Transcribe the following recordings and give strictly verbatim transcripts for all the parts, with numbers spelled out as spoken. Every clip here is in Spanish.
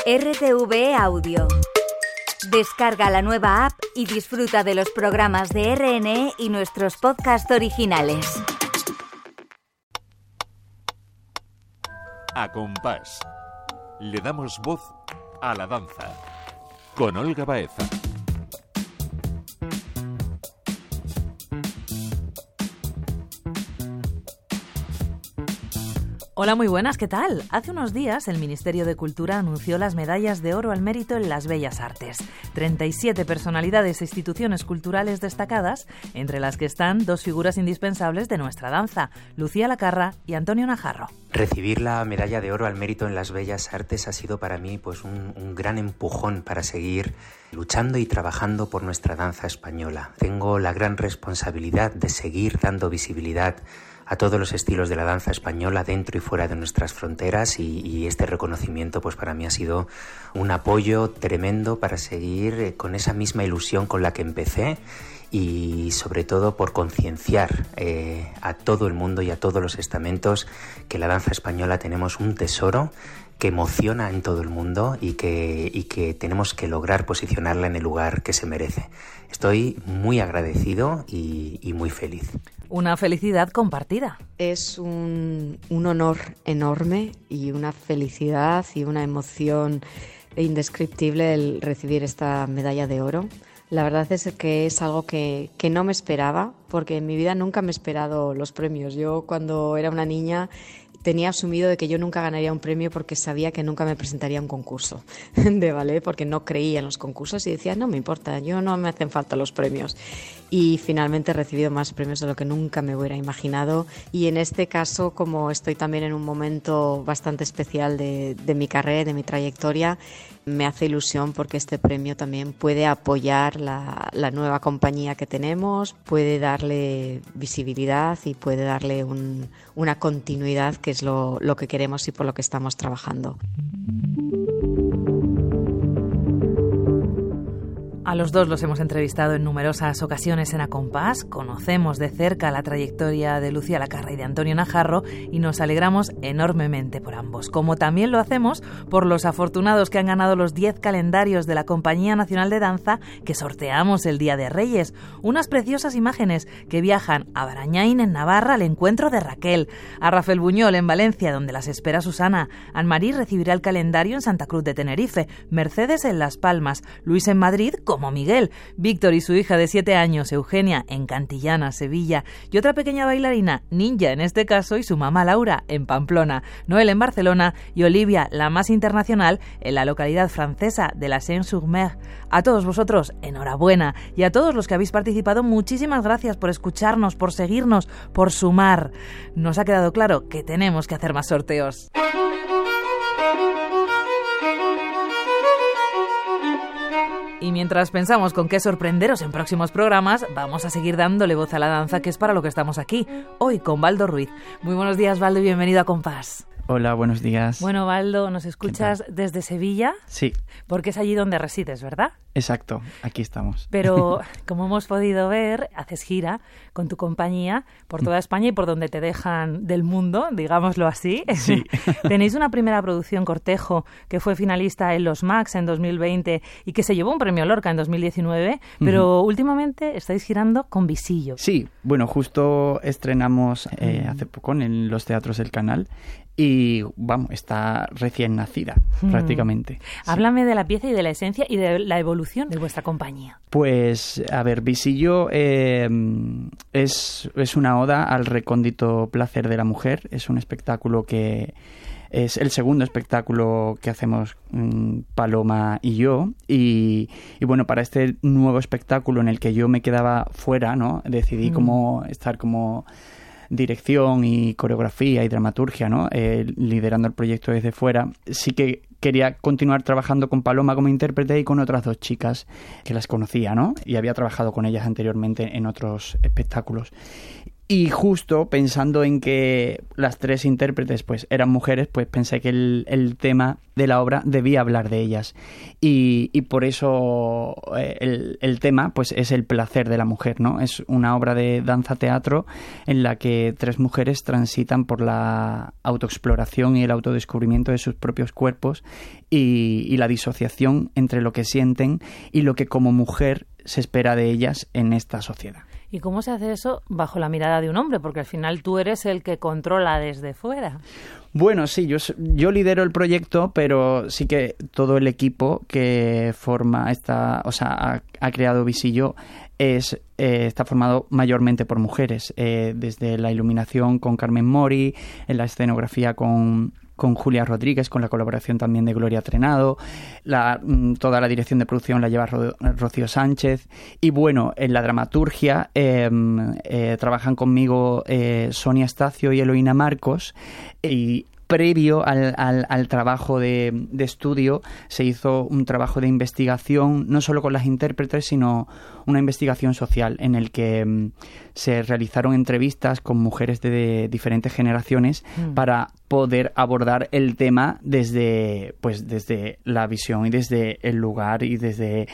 R T V E Audio. Descarga la nueva app y disfruta de los programas de R N E y nuestros podcasts originales. A compás. Le damos voz a la danza. Con Olga Baeza. Hola, muy buenas, ¿qué tal? Hace unos días el Ministerio de Cultura anunció las medallas de oro al mérito en las bellas artes. treinta y siete personalidades e instituciones culturales destacadas, entre las que están dos figuras indispensables de nuestra danza, Lucía Lacarra y Antonio Najarro. Recibir la medalla de oro al mérito en las bellas artes ha sido para mí pues un, un gran empujón para seguir luchando y trabajando por nuestra danza española. Tengo la gran responsabilidad de seguir dando visibilidad a todos los estilos de la danza española dentro y fuera de nuestras fronteras y, y este reconocimiento pues para mí ha sido un apoyo tremendo para seguir con esa misma ilusión con la que empecé y sobre todo por concienciar eh, a todo el mundo y a todos los estamentos que la danza española tenemos un tesoro que emociona en todo el mundo y que, y que tenemos que lograr posicionarla en el lugar que se merece. Estoy muy agradecido y, y muy feliz. Una felicidad compartida. Es un, un honor enorme y una felicidad y una emoción indescriptible el recibir esta medalla de oro. La verdad es que es algo que, que no me esperaba, porque en mi vida nunca me he esperado los premios. Yo cuando era una niña tenía asumido de que yo nunca ganaría un premio porque sabía que nunca me presentaría a un concurso de ballet, porque no creía en los concursos y decía, no me importa, yo no me hacen falta los premios. Y finalmente he recibido más premios de lo que nunca me hubiera imaginado. Y en este caso, como estoy también en un momento bastante especial de, de mi carrera, de mi trayectoria, me hace ilusión porque este premio también puede apoyar la, la nueva compañía que tenemos, puede darle visibilidad y puede darle un, una continuidad, que es lo, lo que queremos y por lo que estamos trabajando. A los dos los hemos entrevistado en numerosas ocasiones en A Compás, conocemos de cerca la trayectoria de Lucía Lacarra y de Antonio Najarro y nos alegramos enormemente por ambos, como también lo hacemos por los afortunados que han ganado los diez calendarios de la Compañía Nacional de Danza que sorteamos el Día de Reyes, unas preciosas imágenes que viajan a Barañáin en Navarra al encuentro de Raquel, a Rafael Buñol en Valencia donde las espera Susana, Anne-Marie recibirá el calendario en Santa Cruz de Tenerife, Mercedes en Las Palmas, Luis en Madrid, como Miguel, Víctor y su hija de siete años, Eugenia, en Cantillana, Sevilla, y otra pequeña bailarina, Ninja en este caso, y su mamá Laura, en Pamplona, Noel en Barcelona y Olivia, la más internacional, en la localidad francesa de la Seine-sur-Mer. A todos vosotros, enhorabuena, y a todos los que habéis participado, muchísimas gracias por escucharnos, por seguirnos, por sumar. Nos ha quedado claro que tenemos que hacer más sorteos. Y mientras pensamos con qué sorprenderos en próximos programas, vamos a seguir dándole voz a la danza, que es para lo que estamos aquí, hoy con Baldo Ruiz. Muy buenos días, Baldo, y bienvenido a Compás. Hola, buenos días. Bueno, Baldo, nos escuchas desde Sevilla. Sí. Porque es allí donde resides, ¿verdad? Exacto, aquí estamos. Pero, como hemos podido ver, haces gira con tu compañía por toda España y por donde te dejan del mundo, digámoslo así. Sí. Tenéis una primera producción, Cortejo, que fue finalista en los Max en dos mil veinte y que se llevó un premio Lorca en dos mil diecinueve, pero uh-huh. últimamente estáis girando con Visillo. Sí, bueno, justo estrenamos eh, hace poco en los teatros del Canal. Y, vamos, está recién nacida, hmm. prácticamente. Háblame sí. de la pieza y de la esencia y de la evolución de vuestra compañía. Pues, a ver, Visillo eh, es, es una oda al recóndito placer de la mujer. Es un espectáculo que es el segundo espectáculo que hacemos mmm, Paloma y yo. Y, y, bueno, para este nuevo espectáculo en el que yo me quedaba fuera, ¿no? Decidí hmm. como estar como dirección y coreografía y dramaturgia, ¿no? Eh, liderando el proyecto desde fuera. Sí que quería continuar trabajando con Paloma como intérprete y con otras dos chicas que las conocía, ¿no? Y había trabajado con ellas anteriormente en otros espectáculos. Y justo pensando en que las tres intérpretes pues eran mujeres, pues pensé que el, el tema de la obra debía hablar de ellas. Y, y por eso eh, el, el tema pues es el placer de la mujer, ¿no? Es una obra de danza-teatro en la que tres mujeres transitan por la autoexploración y el autodescubrimiento de sus propios cuerpos y, y la disociación entre lo que sienten y lo que como mujer se espera de ellas en esta sociedad. ¿Y cómo se hace eso bajo la mirada de un hombre? Porque al final tú eres el que controla desde fuera. Bueno, sí, yo, yo lidero el proyecto, pero sí que todo el equipo que forma esta, o sea, ha, ha creado Visillo es eh, está formado mayormente por mujeres, eh, desde la iluminación con Carmen Mori, en la escenografía con con Julia Rodríguez, con la colaboración también de Gloria Trenado, la, toda la dirección de producción la lleva Ro, Rocío Sánchez, y bueno, en la dramaturgia eh, eh, trabajan conmigo eh, Sonia Estacio y Eloína Marcos, y previo al, al, al trabajo de, de estudio se hizo un trabajo de investigación, no solo con las intérpretes, sino una investigación social en el que um, se realizaron entrevistas con mujeres de, de diferentes generaciones mm. para poder abordar el tema desde, pues, desde la visión y desde el lugar y desde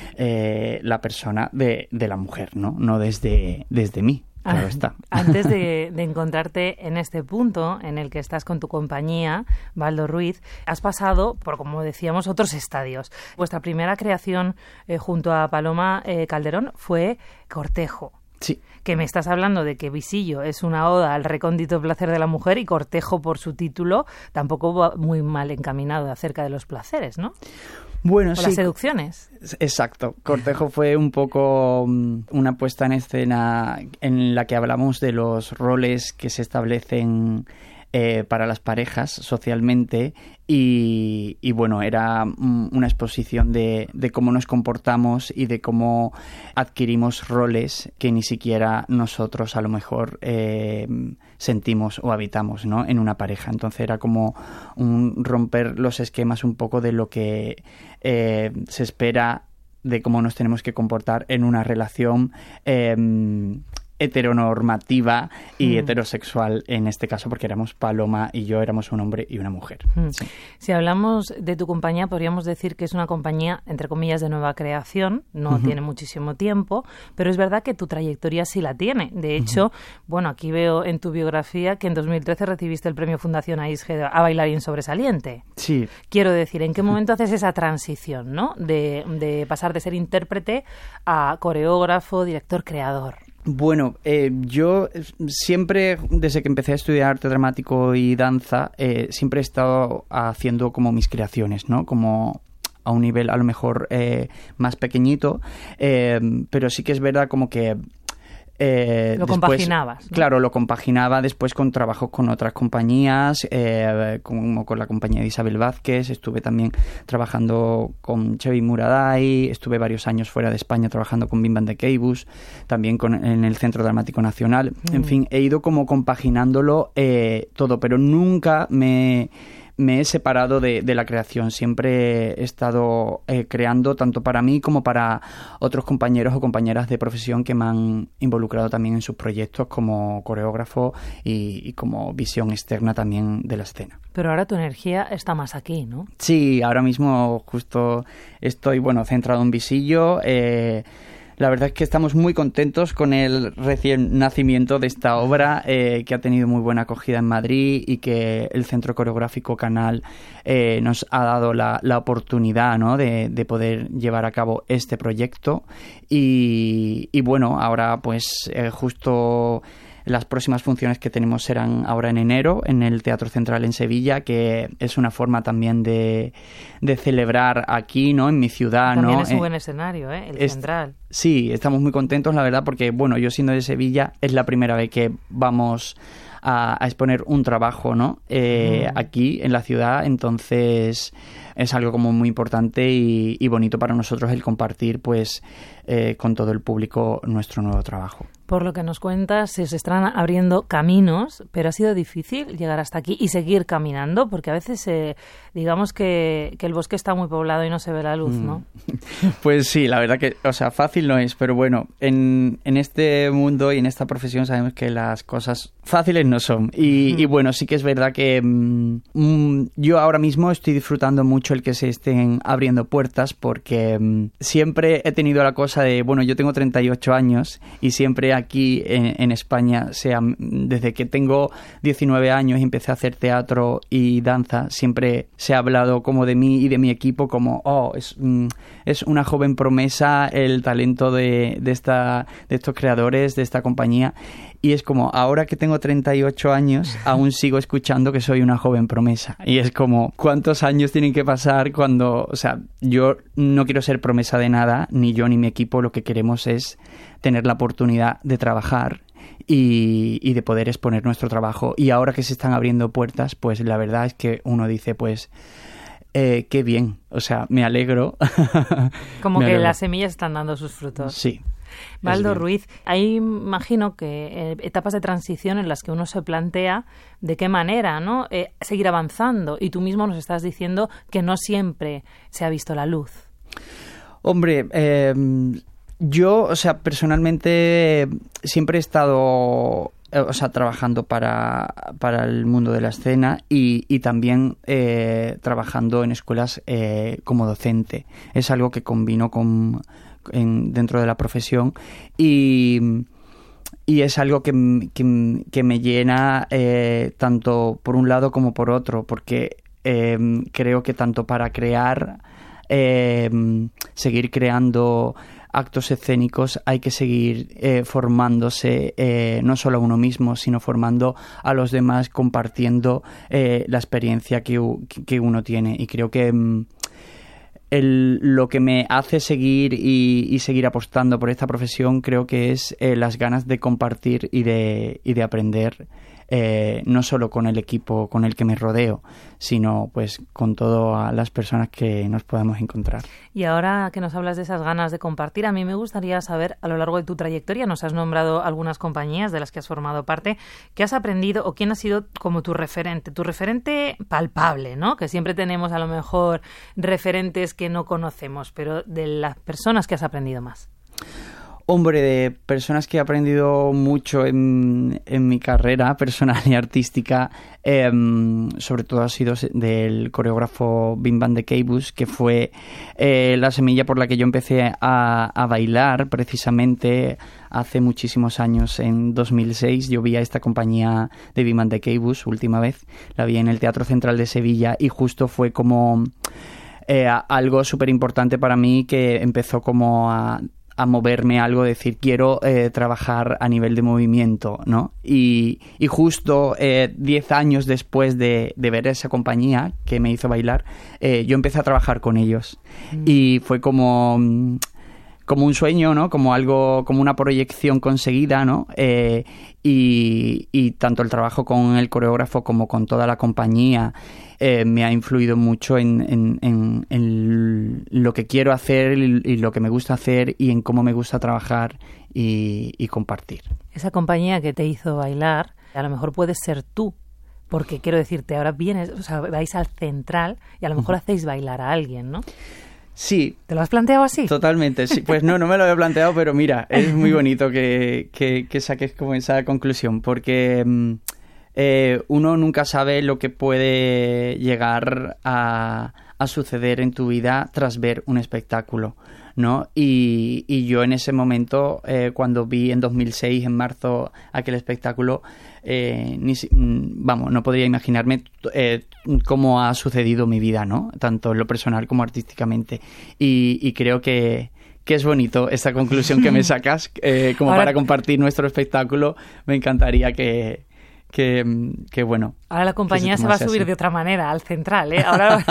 eh, la persona de, de la mujer, ¿no? No desde, desde mí. Claro está. Antes de, de encontrarte en este punto en el que estás con tu compañía, Baldo Ruiz, has pasado por, como decíamos, otros estadios. Vuestra primera creación eh, junto a Paloma eh, Calderón fue Cortejo. Sí. Que me estás hablando de que Visillo es una oda al recóndito placer de la mujer y Cortejo, por su título, tampoco va muy mal encaminado acerca de los placeres, ¿no? Bueno, o sí. las seducciones. Exacto. Cortejo fue un poco una puesta en escena en la que hablamos de los roles que se establecen eh, para las parejas socialmente y, y bueno, era una exposición de, de cómo nos comportamos y de cómo adquirimos roles que ni siquiera nosotros a lo mejor eh, sentimos o habitamos, ¿no?, en una pareja. Entonces era como un romper los esquemas un poco de lo que eh, se espera de cómo nos tenemos que comportar en una relación eh, heteronormativa y mm. heterosexual en este caso, porque éramos Paloma y yo, éramos un hombre y una mujer. Mm. Sí. Si hablamos de tu compañía, podríamos decir que es una compañía, entre comillas, de nueva creación, no uh-huh. tiene muchísimo tiempo, pero es verdad que tu trayectoria sí la tiene. De hecho, uh-huh. bueno, aquí veo en tu biografía que en dos mil trece recibiste el premio Fundación A I S G a bailarín sobresaliente. Sí. Quiero decir, ¿en qué momento haces esa transición, ¿no?, de, de pasar de ser intérprete a coreógrafo, director, creador? Bueno, eh, yo siempre, desde que empecé a estudiar arte dramático y danza, eh, siempre he estado haciendo como mis creaciones, ¿no? Como a un nivel a lo mejor eh, más pequeñito, eh, pero sí que es verdad como que Eh, lo después, compaginabas, ¿no? Claro, lo compaginaba después con trabajos con otras compañías, eh, como con la compañía de Isabel Vázquez. Estuve también trabajando con Chevy Muraday, estuve varios años fuera de España trabajando con Bim Van de Keibus, también con, en el Centro Dramático Nacional. Mm. En fin, he ido como compaginándolo eh, todo, pero nunca me... me he separado de, de la creación. Siempre he estado eh, creando tanto para mí como para otros compañeros o compañeras de profesión que me han involucrado también en sus proyectos como coreógrafo y, y como visión externa también de la escena. Pero ahora tu energía está más aquí, ¿no? Sí, ahora mismo justo estoy, bueno, centrado en Visillo. Eh, La verdad es que estamos muy contentos con el recién nacimiento de esta obra, eh, que ha tenido muy buena acogida en Madrid y que el Centro Coreográfico Canal eh, nos ha dado la, la oportunidad, ¿no?, de, de poder llevar a cabo este proyecto. Y, y bueno, ahora pues eh, justo... las próximas funciones que tenemos serán ahora en enero en el Teatro Central en Sevilla, que es una forma también de, de celebrar aquí, ¿no?, en mi ciudad. También ¿no? es un buen escenario, ¿eh? El es, Central. Sí, estamos muy contentos, la verdad, porque, bueno, yo siendo de Sevilla es la primera vez que vamos a, a exponer un trabajo, ¿no?, eh, mm. aquí en la ciudad. Entonces es algo como muy importante y, y bonito para nosotros el compartir, pues, eh, con todo el público nuestro nuevo trabajo. Por lo que nos cuentas, se os están abriendo caminos, pero ha sido difícil llegar hasta aquí y seguir caminando, porque a veces eh, digamos que, que el bosque está muy poblado y no se ve la luz, ¿no? Pues sí, la verdad que, o sea, fácil no es, pero bueno, en, en este mundo y en esta profesión sabemos que las cosas fáciles no son. Y, mm. y bueno, sí que es verdad que mm, yo ahora mismo estoy disfrutando mucho el que se estén abriendo puertas, porque mm, siempre he tenido la cosa de, bueno, yo tengo treinta y ocho años y siempre aquí en, en España, sea, desde que tengo diecinueve años y empecé a hacer teatro y danza, siempre se ha hablado como de mí y de mi equipo como, oh, es, es una joven promesa el talento de, de, esta, de estos creadores, de esta compañía. Y es como, ahora que tengo treinta y ocho años, aún sigo escuchando que soy una joven promesa. Y es como, ¿cuántos años tienen que pasar cuando, o sea, yo no quiero ser promesa de nada, ni yo ni mi equipo, lo que queremos es tener la oportunidad de trabajar y, y de poder exponer nuestro trabajo. Y ahora que se están abriendo puertas, pues la verdad es que uno dice, pues, eh, qué bien, o sea, me alegro. Como me que alegro. Las semillas están dando sus frutos. Sí. Baldo Ruiz, hay imagino que eh, etapas de transición en las que uno se plantea de qué manera, ¿no? Eh, seguir avanzando, y tú mismo nos estás diciendo que no siempre se ha visto la luz. Hombre, eh, yo, o sea, personalmente siempre he estado, o sea, trabajando para, para el mundo de la escena y, y también eh, trabajando en escuelas eh, como docente. Es algo que combino con En, dentro de la profesión y, y es algo que, que, que me llena eh, tanto por un lado como por otro, porque eh, creo que tanto para crear, eh, seguir creando actos escénicos hay que seguir eh, formándose eh, no solo a uno mismo, sino formando a los demás, compartiendo eh, la experiencia que, que uno tiene. Y creo que El, lo que me hace seguir y, y seguir apostando por esta profesión creo que es eh, las ganas de compartir y de, y de aprender, eh, no solo con el equipo con el que me rodeo, sino pues con todas las personas que nos podamos encontrar. Y ahora que nos hablas de esas ganas de compartir, a mí me gustaría saber, a lo largo de tu trayectoria, nos has nombrado algunas compañías de las que has formado parte, ¿qué has aprendido o quién ha sido como tu referente? Tu referente palpable, ¿no? Que siempre tenemos a lo mejor referentes que no conocemos, pero de las personas que has aprendido más. Hombre, de personas que he aprendido mucho en, en mi carrera personal y artística, eh, sobre todo ha sido del coreógrafo Wim van de Keibus, que fue eh, la semilla por la que yo empecé a, a bailar precisamente hace muchísimos años. En dos mil seis yo vi a esta compañía de Wim van de Keibus, última vez, la vi en el Teatro Central de Sevilla y justo fue como eh, algo súper importante para mí, que empezó como a a moverme algo, decir, quiero eh, trabajar a nivel de movimiento, ¿no? Y, y justo eh, diez años después de, de ver esa compañía que me hizo bailar, eh, yo empecé a trabajar con ellos. Mm. Y fue como, como un sueño, ¿no? Como algo, como una proyección conseguida, ¿no? Eh, y, y tanto el trabajo con el coreógrafo como con toda la compañía Eh, me ha influido mucho en, en, en, en lo que quiero hacer y, y lo que me gusta hacer y en cómo me gusta trabajar y, y compartir. Esa compañía que te hizo bailar, a lo mejor puedes ser tú, porque quiero decirte, ahora vienes, o sea, vais al Central y a lo mejor uh-huh. hacéis bailar a alguien, ¿no? Sí. ¿Te lo has planteado así? Totalmente, sí. Pues no, no me lo había planteado, pero mira, es muy bonito que, que, que saques como esa conclusión, porque Eh, uno nunca sabe lo que puede llegar a, a suceder en tu vida tras ver un espectáculo, ¿no? Y, y yo en ese momento, eh, cuando vi en dos mil seis, en marzo, aquel espectáculo, eh, ni, vamos, no podría imaginarme eh, cómo ha sucedido mi vida, ¿no? Tanto en lo personal como artísticamente. Y, y creo que que es bonito esta conclusión que me sacas, eh, como Ahora, para compartir nuestro espectáculo. Me encantaría que Que, que bueno. Ahora la compañía se, se va a subir así de otra manera al Central, ¿eh? Ahora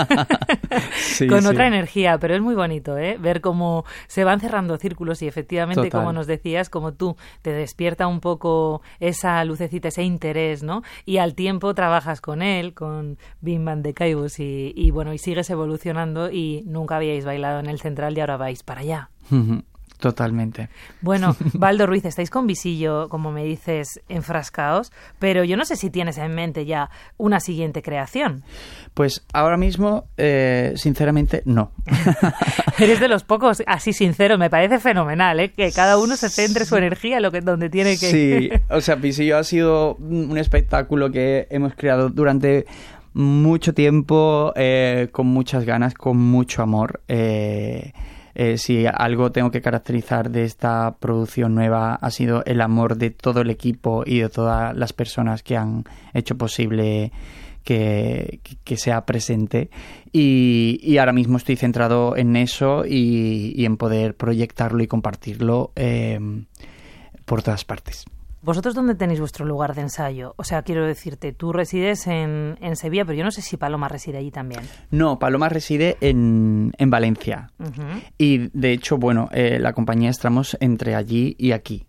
sí, con sí. otra energía, pero es muy bonito, ¿eh? Ver cómo se van cerrando círculos y efectivamente, Total. Como nos decías, como tú, te despierta un poco esa lucecita, ese interés, ¿no? Y al tiempo trabajas con él, con Wim van de Keibus y, y bueno, y sigues evolucionando y nunca habíais bailado en el Central y ahora vais para allá. Totalmente. Bueno, Baldo Ruiz, estáis con Visillo, como me dices, enfrascados, pero yo no sé si tienes en mente ya una siguiente creación. Pues ahora mismo, eh, sinceramente, no. Eres de los pocos así sinceros, me parece fenomenal, ¿eh? Que cada uno se centre su energía en lo que, donde tiene que... Sí, o sea, Visillo ha sido un espectáculo que hemos creado durante mucho tiempo, eh, con muchas ganas, con mucho amor. Eh, eh, si algo tengo que caracterizar de esta producción nueva ha sido el amor de todo el equipo y de todas las personas que han hecho posible que, que sea presente, y, y ahora mismo estoy centrado en eso y, y en poder proyectarlo y compartirlo eh, por todas partes. ¿Vosotros dónde tenéis vuestro lugar de ensayo? O sea, quiero decirte, tú resides en, en Sevilla, pero yo no sé si Paloma reside allí también. No, Paloma reside en, en Valencia. Uh-huh. Y, de hecho, bueno, eh, la compañía estamos entre allí y aquí.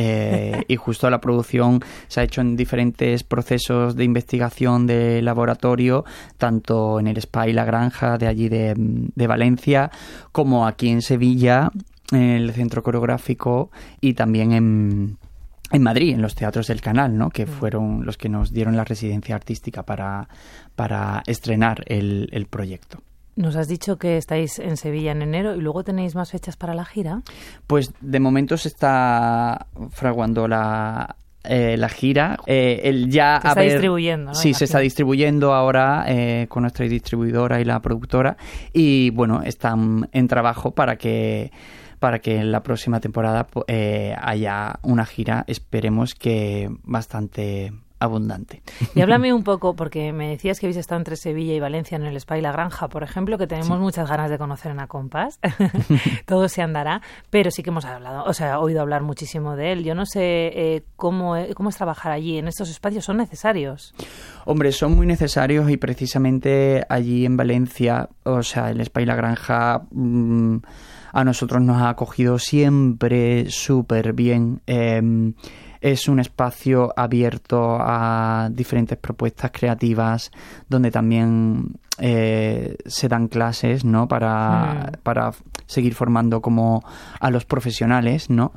Eh, y justo la producción se ha hecho en diferentes procesos de investigación de laboratorio, tanto en el Spa y la Granja de allí de, de Valencia, como aquí en Sevilla, en el Centro Coreográfico, y también en... en Madrid, en los teatros del Canal, ¿no? Que fueron los que nos dieron la residencia artística para, para estrenar el, el proyecto. Nos has dicho que estáis en Sevilla en enero y luego tenéis más fechas para la gira. Pues de momento se está fraguando la, eh, la gira. Eh, el ya se está haber... distribuyendo, ¿no? Sí, Imagino. se está distribuyendo ahora eh, con nuestra distribuidora y la productora. Y bueno, están en trabajo para que... para que en la próxima temporada eh, haya una gira, esperemos que bastante abundante. Y háblame un poco, porque me decías que habéis estado entre Sevilla y Valencia en el Spa y la Granja, por ejemplo, que tenemos sí. muchas ganas de conocer en Acompás. Todo se andará, pero sí que hemos hablado, o sea, oído hablar muchísimo de él. Yo no sé eh, cómo, cómo es trabajar allí, en estos espacios, ¿son necesarios? Hombre, son muy necesarios, y precisamente allí en Valencia, o sea, el Spa y la Granja... Mmm, a nosotros nos ha acogido siempre súper bien. Eh, es un espacio abierto a diferentes propuestas creativas, donde también eh, se dan clases, ¿no? Para, mm. para seguir formando como a los profesionales, ¿no?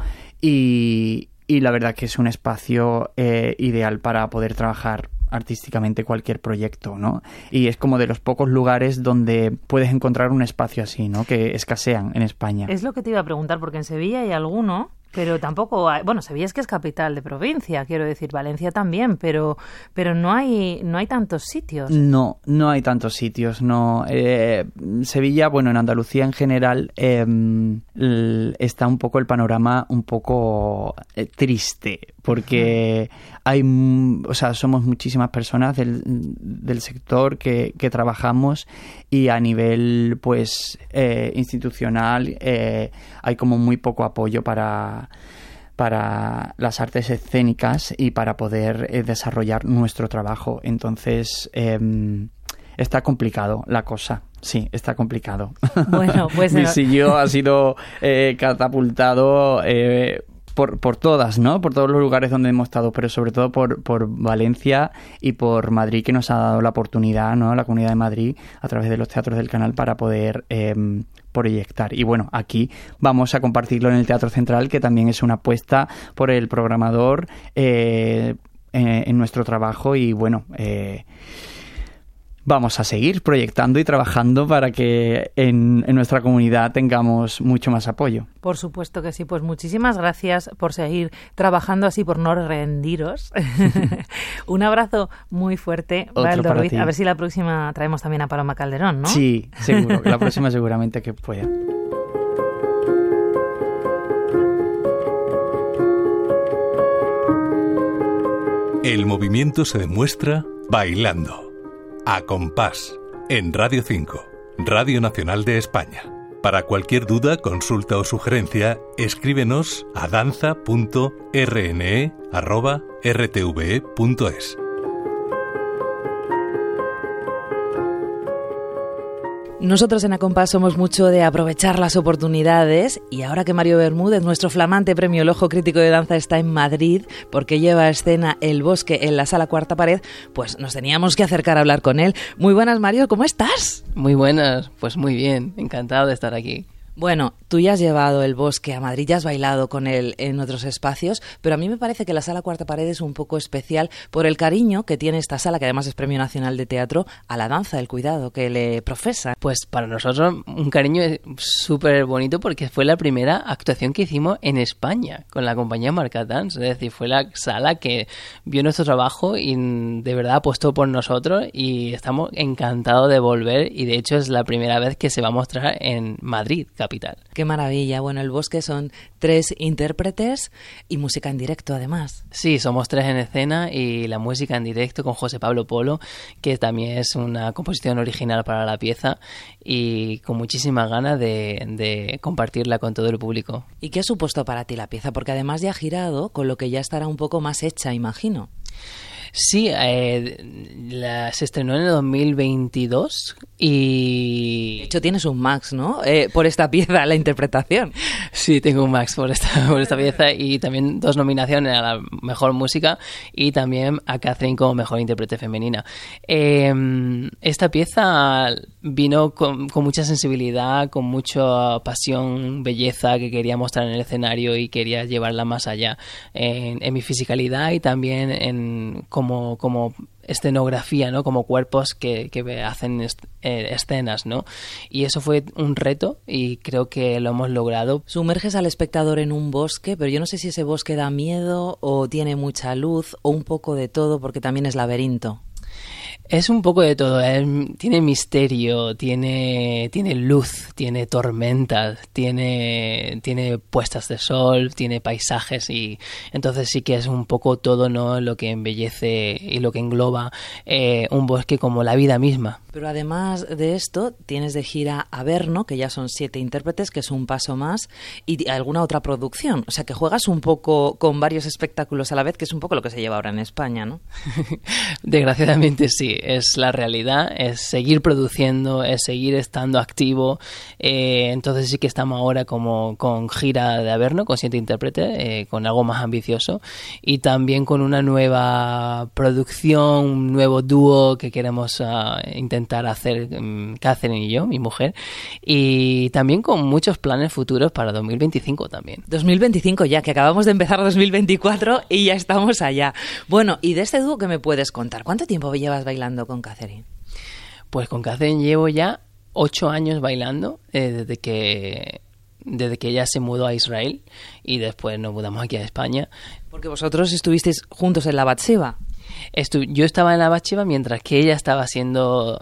Y, y la verdad que es un espacio eh, ideal para poder trabajar artísticamente cualquier proyecto, ¿no? Y es como de los pocos lugares donde puedes encontrar un espacio así, ¿no? Que escasean en España. Es lo que te iba a preguntar, porque en Sevilla hay alguno, pero tampoco hay... Bueno, Sevilla es que es capital de provincia, quiero decir, Valencia también, pero pero no hay no hay tantos sitios. No, no hay tantos sitios, no. Eh, Sevilla, bueno, en Andalucía en general eh, está un poco el panorama un poco eh, triste, porque hay, o sea, somos muchísimas personas del, del sector que, que trabajamos, y a nivel, pues, eh, institucional eh, hay como muy poco apoyo para para las artes escénicas y para poder eh, desarrollar nuestro trabajo. Entonces, eh, está complicado la cosa. Sí, está complicado. Bueno, pues... Visillo ha sido eh, catapultado... Eh, Por, por todas, ¿no? Por todos los lugares donde hemos estado, pero sobre todo por, por Valencia y por Madrid, que nos ha dado la oportunidad, ¿no? La Comunidad de Madrid, a través de los teatros del Canal, para poder eh, proyectar. Y bueno, aquí vamos a compartirlo en el Teatro Central, que también es una apuesta por el programador eh, en, en nuestro trabajo. Y bueno... Eh, vamos a seguir proyectando y trabajando para que en, en nuestra comunidad tengamos mucho más apoyo. Por supuesto que sí. Pues muchísimas gracias por seguir trabajando así, por no rendiros. Un abrazo muy fuerte, Baldo Ruiz. A ver si la próxima traemos también a Paloma Calderón, ¿no? Sí, seguro. La próxima seguramente que pueda. El movimiento se demuestra bailando. A Compás, en Radio cinco, Radio Nacional de España. Para cualquier duda, consulta o sugerencia, escríbenos a danza punto r n e arroba r t v e punto es. Nosotros en Acompás somos mucho de aprovechar las oportunidades, y ahora que Mario Bermúdez, nuestro flamante premio El Ojo Crítico de Danza, está en Madrid porque lleva a escena El Bosque en la Sala Cuarta Pared, pues nos teníamos que acercar a hablar con él. Muy buenas, Mario, ¿cómo estás? Muy buenas, pues muy bien, encantado de estar aquí. Bueno, tú ya has llevado el bosque a Madrid, ya has bailado con él en otros espacios, pero a mí me parece que la Sala Cuarta Pared es un poco especial por el cariño que tiene esta sala, que además es Premio Nacional de Teatro, a la danza del cuidado que le profesa. Pues para nosotros un cariño súper bonito porque fue la primera actuación que hicimos en España con la compañía Marca Dance, es decir, fue la sala que vio nuestro trabajo y de verdad apostó por nosotros y estamos encantados de volver y de hecho es la primera vez que se va a mostrar en Madrid, capital. Qué maravilla. Bueno, el bosque son tres intérpretes y música en directo además. Sí, somos tres en escena y la música en directo con José Pablo Polo, que también es una composición original para la pieza y con muchísimas ganas de, de compartirla con todo el público. ¿Y qué ha supuesto para ti la pieza? Porque además ya ha girado, con lo que ya estará un poco más hecha, imagino. Sí, eh, la, se estrenó en el dos mil veintidós y... De hecho tienes un Max, ¿no? Eh, por esta pieza, la interpretación. Sí, tengo un Max por esta, por esta pieza y también dos nominaciones a la mejor música y también a Catherine como mejor intérprete femenina. Eh, esta pieza vino con, con mucha sensibilidad, con mucha pasión, belleza que quería mostrar en el escenario y quería llevarla más allá en, en mi fisicalidad y también en como, como escenografía, ¿no? Como cuerpos que, que hacen est- eh, escenas, ¿no? Y eso fue un reto y creo que lo hemos logrado. Sumerges al espectador en un bosque, pero yo no sé si ese bosque da miedo o tiene mucha luz o un poco de todo porque también es laberinto. Es un poco de todo, es, tiene misterio, tiene, tiene luz, tiene tormentas, tiene, tiene puestas de sol, tiene paisajes y entonces sí que es un poco todo, ¿no? Lo que embellece y lo que engloba eh, un bosque como la vida misma. Pero además de esto, tienes de gira Averno, que ya son siete intérpretes, que es un paso más, y alguna otra producción. O sea, que juegas un poco con varios espectáculos a la vez, que es un poco lo que se lleva ahora en España, ¿no? Desgraciadamente sí, es la realidad, es seguir produciendo, es seguir estando activo. Eh, entonces sí que estamos ahora como con gira de Averno, con siete intérpretes, eh, con algo más ambicioso, y también con una nueva producción, un nuevo dúo que queremos uh, intentar hacer um, Catherine y yo, mi mujer, y también con muchos planes futuros para dos mil veinticinco también. dos mil veinticinco ya, que acabamos de empezar dos mil veinticuatro y ya estamos allá. Bueno, y de este dúo, ¿qué me puedes contar? ¿Cuánto tiempo llevas bailando con Catherine? Pues con Catherine llevo ya ocho años bailando, eh, desde que desde que ella se mudó a Israel y después nos mudamos aquí a España. Porque vosotros estuvisteis juntos en la Batsheva. Estu- yo estaba en la Batsheva mientras que ella estaba siendo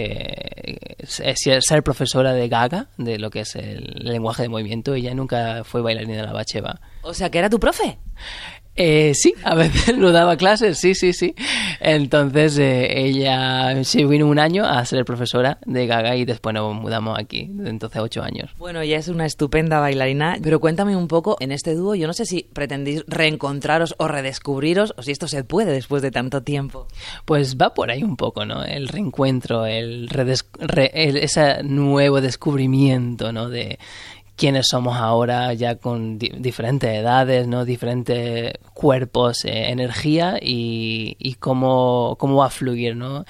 eh, ser profesora de Gaga, de lo que es el lenguaje de movimiento. Ella nunca fue bailarina de la Batsheva. O sea, ¿que era tu profe? Eh, sí, a veces nos daba clases, sí, sí, sí. Entonces eh, ella se vino un año a ser profesora de Gaga y después nos mudamos aquí, entonces ocho años. Bueno, ella es una estupenda bailarina, pero cuéntame un poco, en este dúo, yo no sé si pretendéis reencontraros o redescubriros, o si esto se puede después de tanto tiempo. Pues va por ahí un poco, ¿no? El reencuentro, el, redes- re- el ese nuevo descubrimiento, ¿no? De quiénes somos ahora ya con di- diferentes edades, ¿no? Diferentes cuerpos, eh, energía y, y cómo, cómo va a fluir, ¿no?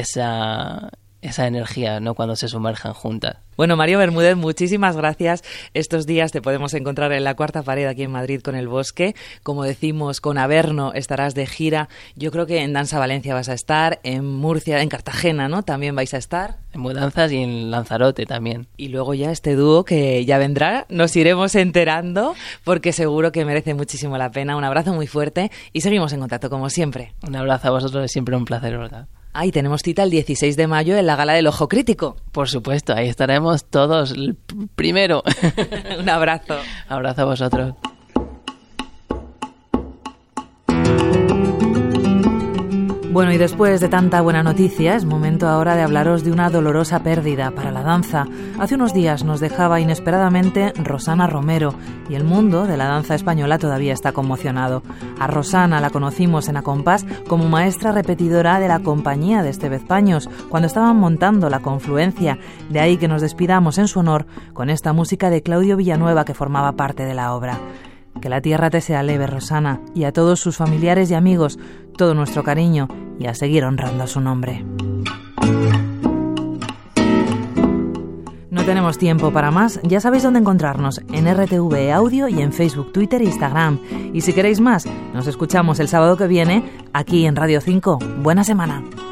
Esa, esa energía, ¿no? Cuando se sumerjan juntas. Bueno, Mario Bermúdez, muchísimas gracias. Estos días te podemos encontrar en la Cuarta Pared aquí en Madrid con el Bosque. Como decimos, con Averno estarás de gira. Yo creo que en Danza Valencia vas a estar, en Murcia, en Cartagena, ¿no? También vais a estar. En Mudanzas y en Lanzarote también. Y luego ya este dúo que ya vendrá, nos iremos enterando porque seguro que merece muchísimo la pena. Un abrazo muy fuerte y seguimos en contacto como siempre. Un abrazo a vosotros, es siempre un placer, ¿verdad? Ah, y tenemos cita el dieciséis de mayo en la Gala del Ojo Crítico. Por supuesto, ahí estaremos todos el primero. Un abrazo. Abrazo a vosotros. Bueno, y después de tanta buena noticia, es momento ahora de hablaros de una dolorosa pérdida para la danza. Hace unos días nos dejaba inesperadamente Rosana Romero y el mundo de la danza española todavía está conmocionado. A Rosana la conocimos en Acompás como maestra repetidora de la compañía de Estevez Paños cuando estaban montando La Confluencia. De ahí que nos despidamos en su honor con esta música de Claudio Villanueva que formaba parte de la obra. Que la tierra te sea leve, Rosana, y a todos sus familiares y amigos, todo nuestro cariño y a seguir honrando su nombre. No tenemos tiempo para más. Ya sabéis dónde encontrarnos, en R T V Audio y en Facebook, Twitter e Instagram. Y si queréis más, nos escuchamos el sábado que viene aquí en Radio cinco. Buena semana.